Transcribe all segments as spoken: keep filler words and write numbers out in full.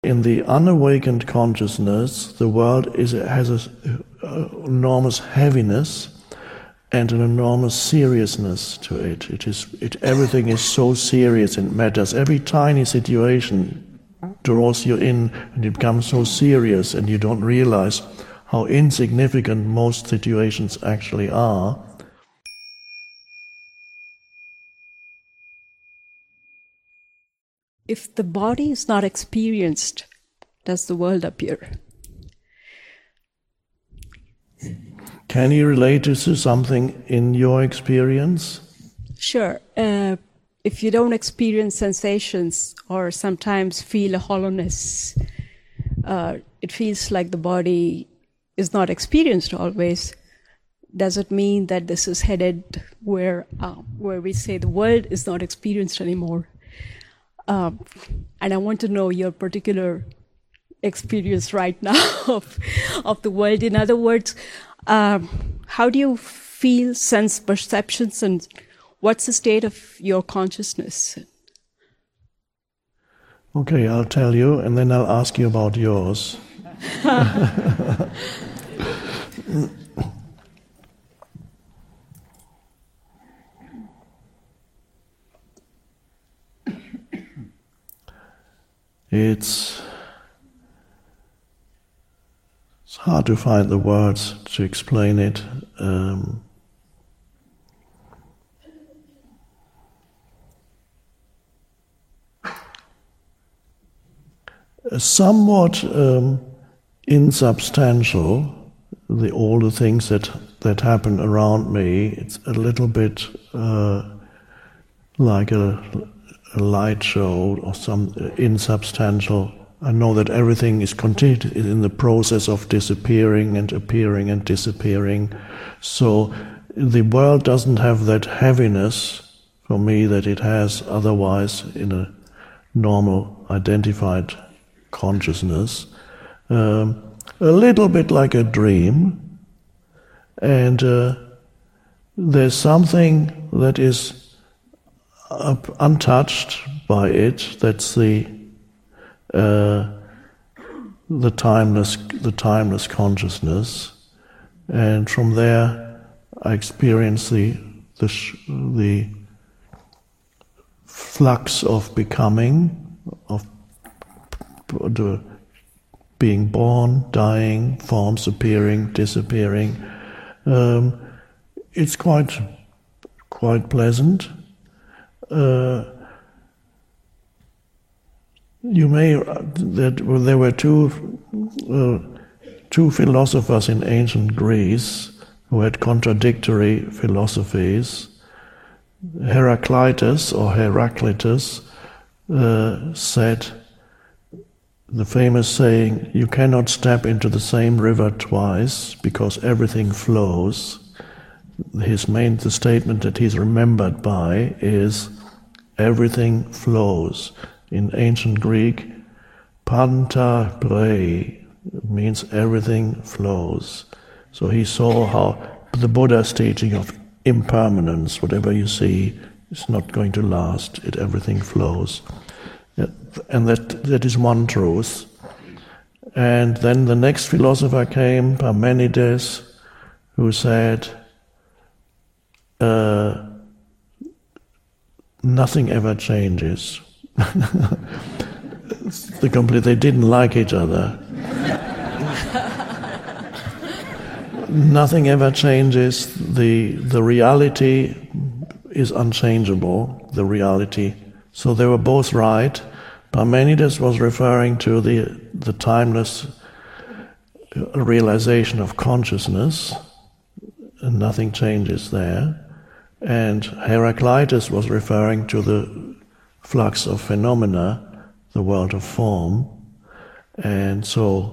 In the unawakened consciousness, the world is, has an enormous heaviness and an enormous seriousness to it. It is, it, everything is so serious and matters. Every tiny situation draws you in, and it becomes so serious, and you don't realize how insignificant most situations actually are. If the body is not experienced, does the world appear? Can you relate this to something in your experience? Sure. Uh, if you don't experience sensations or sometimes feel a hollowness, uh, it feels like the body is not experienced always. Does it mean that this is headed where uh, where we say the world is not experienced anymore? Um, and I want to know your particular experience right now of, of the world. In other words, um, how do you feel sense perceptions, and what's the state of your consciousness? Okay, I'll tell you, and then I'll ask you about yours. It's, it's hard to find the words to explain it. Um, somewhat um, insubstantial, the, all the things that, that happen around me. It's a little bit uh, like a... a light show or some insubstantial. I know that everything is continued in the process of disappearing and appearing and disappearing. So the world doesn't have that heaviness for me that it has otherwise in a normal identified consciousness. Um, a little bit like a dream. And uh, there's something that is untouched by it. That's the uh, the timeless the timeless consciousness, and from there I experience the the the flux of becoming, of the being born, dying, forms appearing, disappearing. Um, it's quite quite pleasant. Uh, you may that well, there were two uh, two philosophers in ancient Greece who had contradictory philosophies. Heraclitus or Heraclitus uh, said the famous saying, "You cannot step into the same river twice because everything flows." His main the statement that he's remembered by is everything flows. In ancient Greek, panta brei means everything flows. So he saw how the Buddha's teaching of impermanence, whatever you see, is not going to last. It everything flows, and that that is one truth. And then the next philosopher came, Parmenides, who said, Uh, nothing ever changes. the complete, they didn't like each other. Nothing ever changes. The the reality is unchangeable. The reality. So they were both right. Parmenides was referring to the the timeless realization of consciousness, and nothing changes there. And Heraclitus was referring to the flux of phenomena, the world of form. And so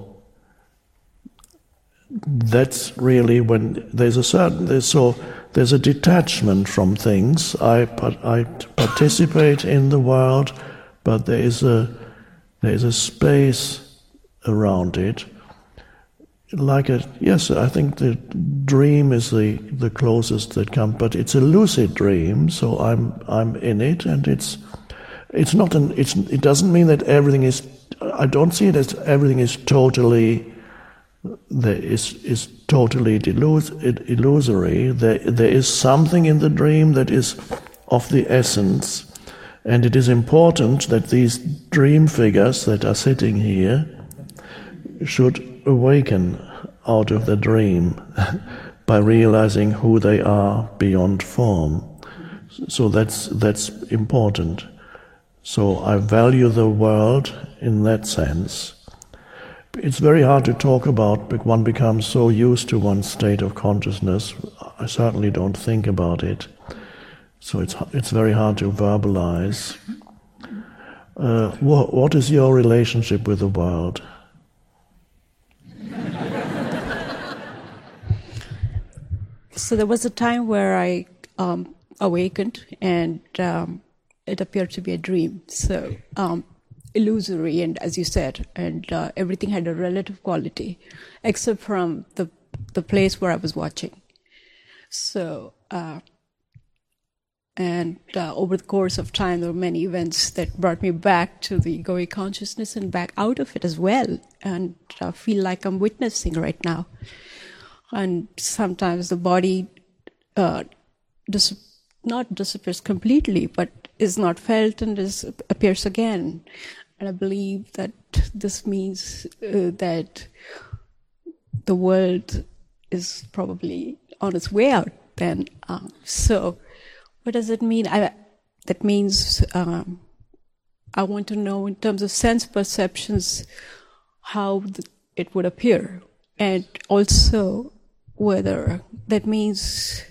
that's really when there's a certain, there's, so there's a detachment from things. I, I participate in the world, but there is a, there is a space around it. Like a, yes, I think the dream is the, the closest that comes, but it's a lucid dream, so I'm I'm in it, and it's it's not an it's it doesn't mean that everything is I don't see it as everything is totally there is is totally delus- illusory. There there is something in the dream that is of the essence, and it is important that these dream figures that are sitting here should awaken out of the dream by realizing who they are beyond form. So that's that's important. So I value the world in that sense. It's very hard to talk about, but one becomes so used to one's state of consciousness. I certainly don't think about it. So it's it's very hard to verbalize. Uh, what, what is your relationship with the world? So there was a time where I um, awakened, and um, it appeared to be a dream. So um, illusory, and as you said, and uh, everything had a relative quality, except from the the place where I was watching. So, uh, and uh, over the course of time, there were many events that brought me back to the egoic consciousness and back out of it as well, and I feel like I'm witnessing right now. And sometimes the body uh, dis- not disappears completely, but is not felt and is, appears again. And I believe that this means uh, that the world is probably on its way out then. Um, so what does it mean? I, that means um, I want to know in terms of sense perceptions how the, it would appear, and also whether that means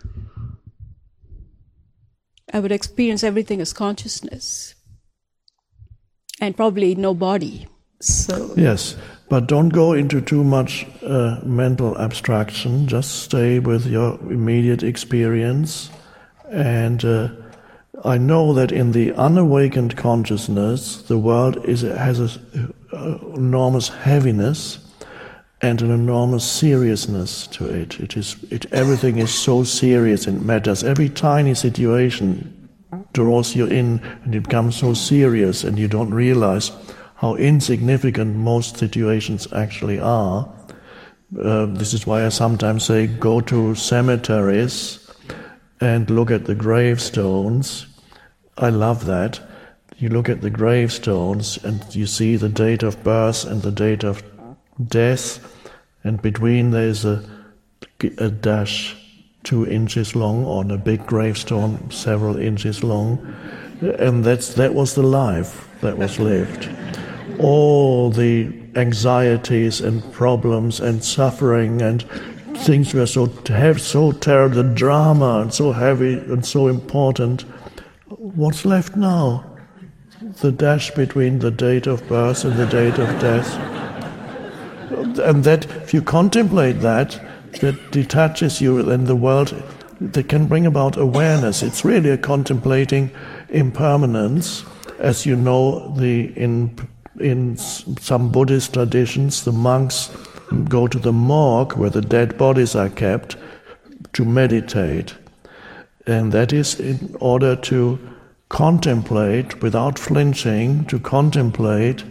I would experience everything as consciousness and probably no body. So yes, but don't go into too much uh, mental abstraction. Just stay with your immediate experience. And uh, I know that in the unawakened consciousness, the world is has an enormous heaviness and an enormous seriousness to it. It is, it, everything is so serious and matters. Every tiny situation draws you in, and it becomes so serious, and you don't realize how insignificant most situations actually are. Uh, this is why I sometimes say, go to cemeteries and look at the gravestones. I love that. You look at the gravestones and you see the date of birth and the date of death, and between there is a, a dash two inches long on a big gravestone several inches long, and that's that was the life that was lived. All the anxieties and problems and suffering and things were so have so terrible, the drama and so heavy and so important. What's left now? The dash between the date of birth and the date of death. And that, if you contemplate that, that detaches you in the world, that can bring about awareness. It's really a contemplating impermanence. As you know, the in in some Buddhist traditions, the monks go to the morgue where the dead bodies are kept to meditate. And that is in order to contemplate, without flinching, to contemplate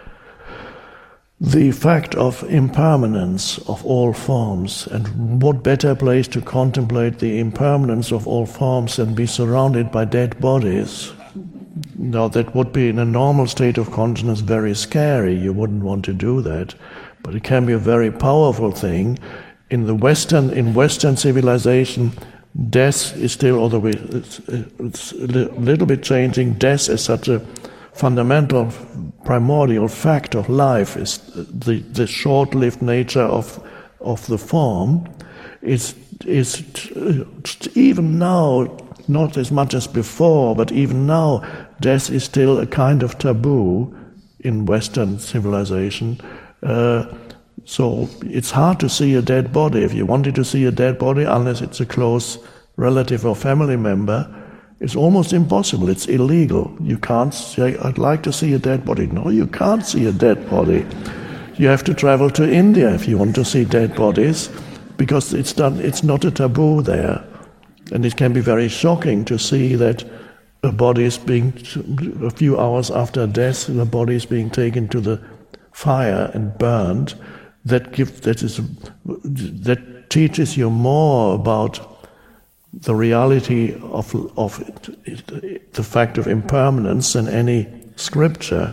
the fact of impermanence of all forms. And what better place to contemplate the impermanence of all forms than be surrounded by dead bodies? Now, that would be in a normal state of consciousness very scary. You wouldn't want to do that. But it can be a very powerful thing. In the Western, in Western civilization, death is still, although it's, it's a little bit changing, death is such a fundamental, primordial fact of life, is the, the short-lived nature of of the form, is is even now, not as much as before, but even now, death is still a kind of taboo in Western civilization. Uh, so it's hard to see a dead body. If you wanted to see a dead body, unless it's a close relative or family member, it's almost impossible. It's illegal. You can't say, I'd like to see a dead body. No, you can't see a dead body. You have to travel to India if you want to see dead bodies, because it's done. It's not a taboo there. And it can be very shocking to see that a body is being, a few hours after death, the body is being taken to the fire and burned. That gives, that is, that teaches you more about the reality of of it, the fact of impermanence than any scripture.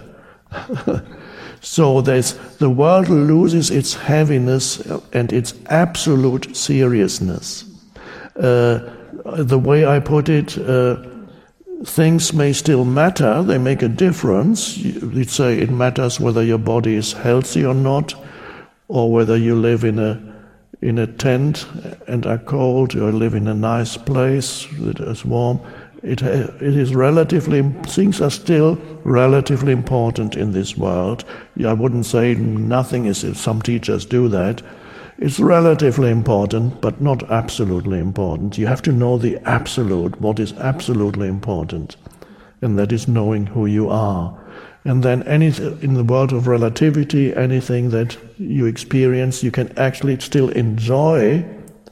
So there's, the world loses its heaviness and its absolute seriousness. Uh, the way I put it, uh, things may still matter, they make a difference. You'd say it matters whether your body is healthy or not, or whether you live in a in a tent and are cold, or live in a nice place that is warm. It, it is relatively, things are still relatively important in this world. I wouldn't say nothing is, if some teachers do that. It's relatively important, but not absolutely important. You have to know the absolute, what is absolutely important, and that is knowing who you are. And then anything in the world of relativity, anything that you experience, you can actually still enjoy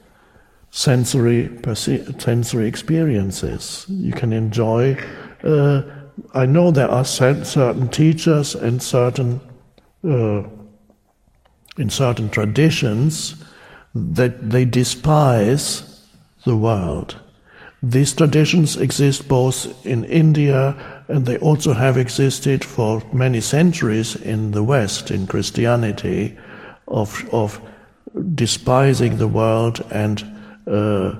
sensory perce- sensory experiences. You can enjoy. Uh, I know there are certain teachers and certain uh, in certain traditions that they despise the world. These traditions exist both in India, and they also have existed for many centuries in the West, in Christianity, of of despising the world and uh,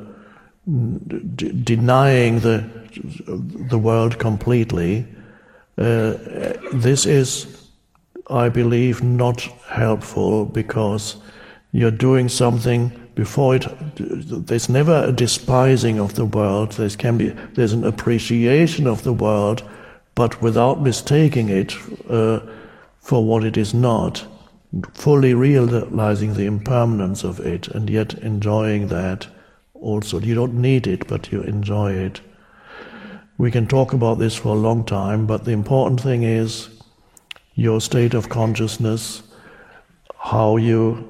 d- denying the the world completely. Uh, this is, I believe, not helpful, because you're doing something before it. There's never a despising of the world. There can be there's an appreciation of the world, but without mistaking it uh, for what it is not, fully realizing the impermanence of it, and yet enjoying that also. You don't need it, but you enjoy it. We can talk about this for a long time, but the important thing is your state of consciousness, how you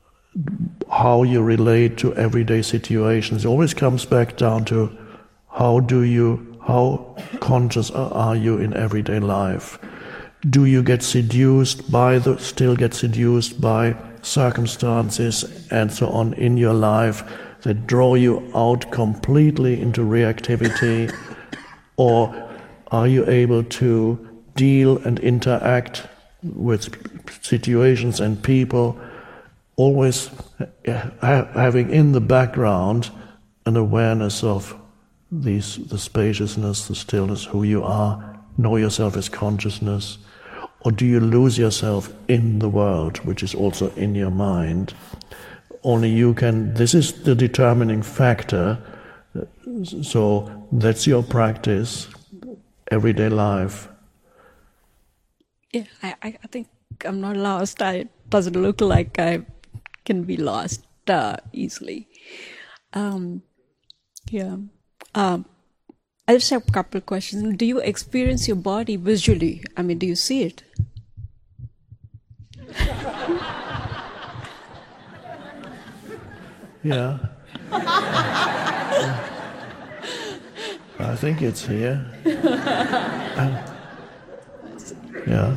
how you relate to everyday situations. It always comes back down to how do you, how conscious are you in everyday life? Do you get seduced by the, still get seduced by circumstances and so on in your life that draw you out completely into reactivity? Or are you able to deal and interact with situations and people, always ha- having in the background an awareness of these, the spaciousness, the stillness, who you are, know yourself as consciousness? Or do you lose yourself in the world, which is also in your mind? Only you can, this is the determining factor. So that's your practice, everyday life. Yeah, I, I think I'm not lost. I, it doesn't look like I can be lost uh, easily. Um, yeah. Um, I just have a couple of questions. Do you experience your body visually? I mean, do you see it? Yeah. I think it's here. Um, yeah.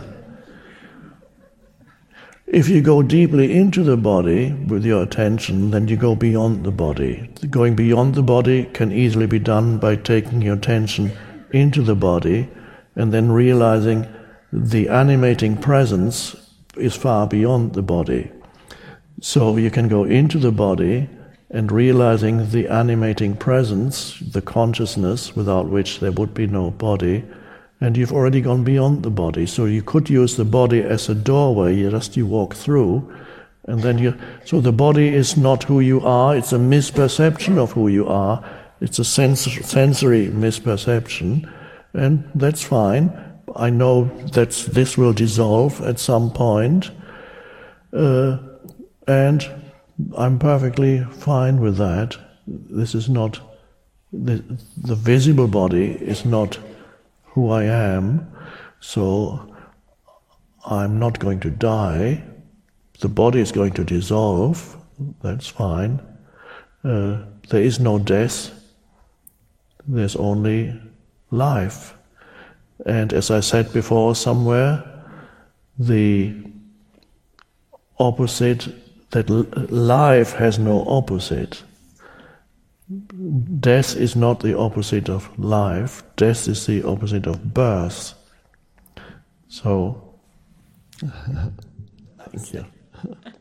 If you go deeply into the body with your attention, then you go beyond the body. Going beyond the body can easily be done by taking your attention into the body and then realizing the animating presence is far beyond the body. So you can go into the body and realizing the animating presence, the consciousness without which there would be no body, and you've already gone beyond the body. So you could use the body as a doorway, you just you walk through, and then you... So the body is not who you are, it's a misperception of who you are, it's a sens- sensory misperception, and that's fine. I know that this will dissolve at some point, uh, and I'm perfectly fine with that. This is not... The, the visible body is not who I am, so I'm not going to die. The body is going to dissolve, that's fine. Uh, there is no death, there's only life. And as I said before somewhere, the opposite, that life has no opposite. Death is not the opposite of life. Death is the opposite of birth. So, thank you.